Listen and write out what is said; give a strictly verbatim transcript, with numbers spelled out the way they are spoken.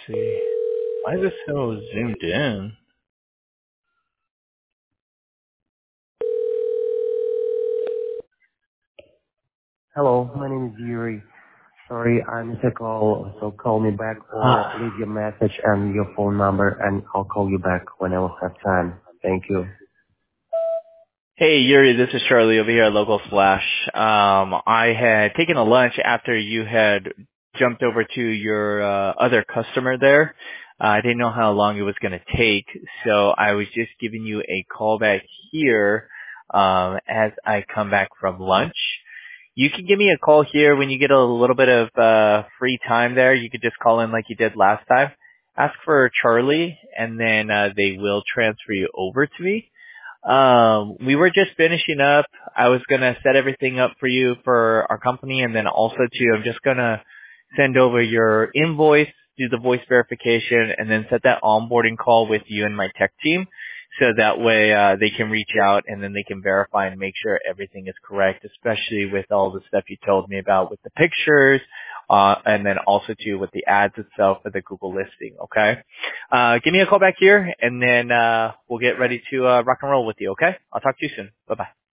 see. Why is this so zoomed in? Hello, my name is Yuri. Sorry, I missed a call, so call me back or Uh, leave your message and your phone number and I'll call you back when I will have time. Thank you. hey Yuri, this is Charlie over here at Local Flash. Um, I had taken a lunch after you had jumped over to your uh, other customer there. Uh, I didn't know how long it was going to take, so I was just giving you a call back here um, as I come back from lunch. You can give me a call here when you get a little bit of uh free time there. You could just call in like you did last time. Ask for Charlie, and then uh they will transfer you over to me. Um, we were just finishing up. I was going to set everything up for you for our company, and then also too, I'm just going to send over your invoice, do the voice verification, and then set that onboarding call with you and my tech team. So that way uh, they can reach out and then they can verify and make sure everything is correct, especially with all the stuff you told me about with the pictures, uh, and then also too with the ads itself for the Google listing. Okay. Uh, give me a call back here, and then uh, we'll get ready to uh, rock and roll with you, okay? I'll talk to you soon. Bye-bye.